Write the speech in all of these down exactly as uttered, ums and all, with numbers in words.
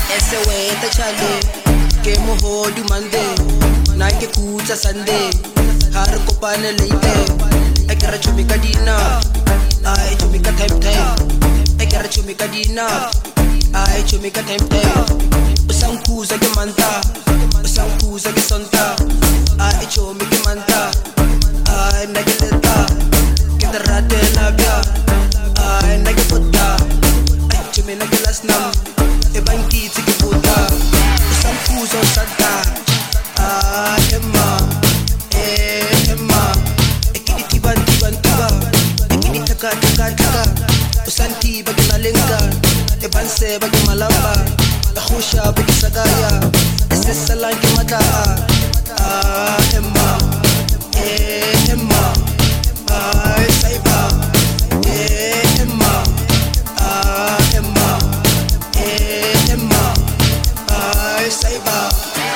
Ese weta chale, ke mohodi Monday, na ke kutsa Sunday, har kopane late, e ke re chumi ka dina, ai chumi ka time time, e ke re chumi ka dina, ai chumi ka time time, usankuza ke manta, usankuza ke sonta, ai chumi ke manta, ai na ke leta, ke terate na bia, ai na ke puta, ai chumi na ke lasnam. E banchi ti che puta San fuso santa Ah Emma Eh Emma E kini tiban tiban tiba E kini taka taka taka O santi bagi malenga E banse bagi malamba E khusha bagi sagaya E sessalan ki mataa Ah Emma Eh Emma Ah Saiba Eh Emma Ah Emma Saiba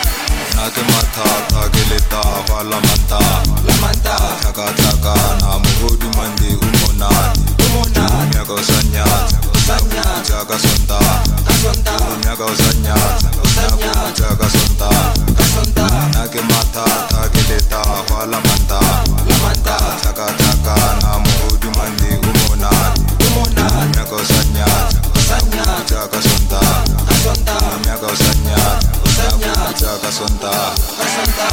Nake mata tageleta wala manta La manta Taka taka na muhudu mandi umonati Umonati Miaka usanyat Usanyat Jaga sonta Kasonta Miaka usanyat Usanyat Jaga sonta Kasonta Nake mata tageleta wala manta La manta Taka taka na muhudu mandi umonati Umonati Miaka usanyat Usanyat Jaga sonta Kasonta Miaka usanyat Usanyat Jaga sonta Kasonta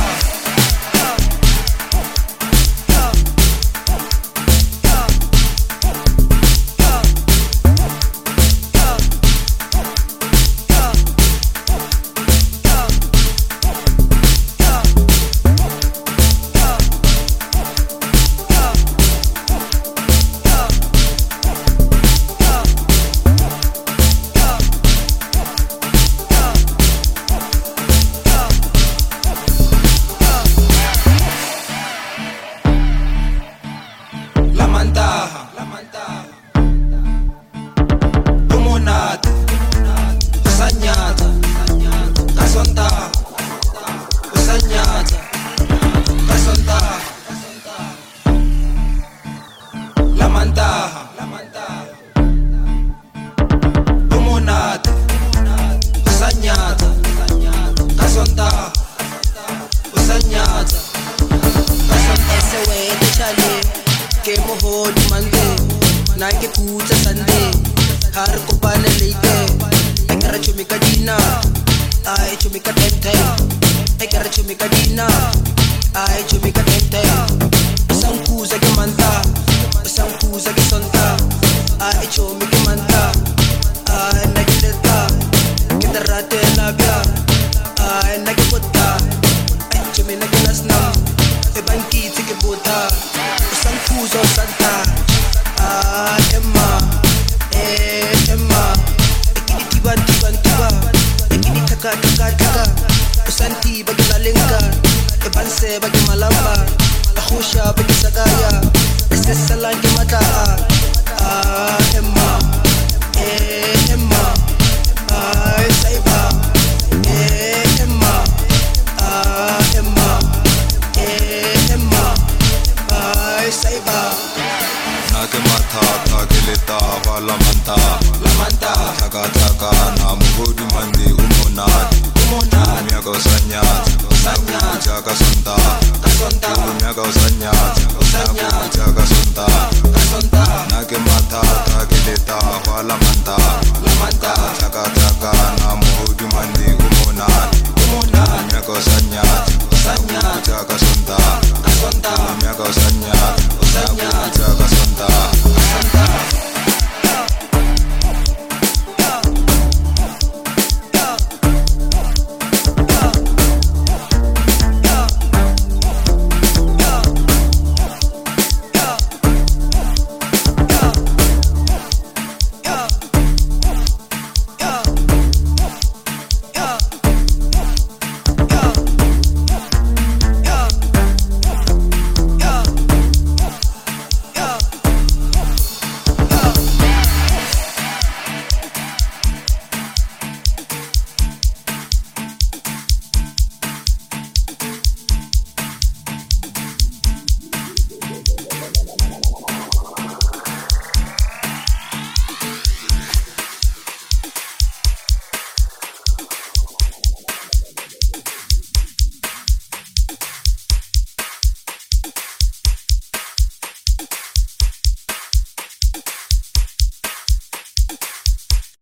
Taka